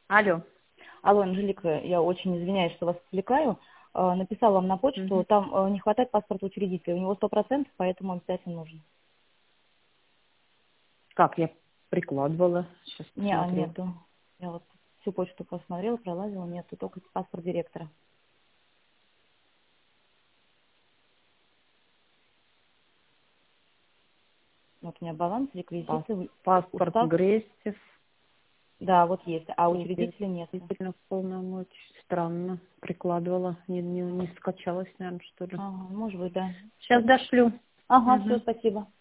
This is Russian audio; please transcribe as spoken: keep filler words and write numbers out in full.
Алло. Алло, Анжелика, я очень извиняюсь, что вас отвлекаю. Э, Написала вам на почту, Мгм. там э, не хватает паспорта учредителя, у него сто процентов, поэтому обязательно нужен. Как я прикладывала? Сейчас Не, а посмотрю. нету. Я вот всю почту посмотрела, пролазила, нету, только паспорт директора. Вот у меня баланс, Пас- реквизиты, Паспорт устав. Грестев. Да, вот есть, а учредителя нет. Действительно полномочий. Странно. Прикладывала. Не, не, не скачалась, наверное, что ли. Ага, может быть, да. Сейчас дошлю. Ага, все, Мгм. спасибо.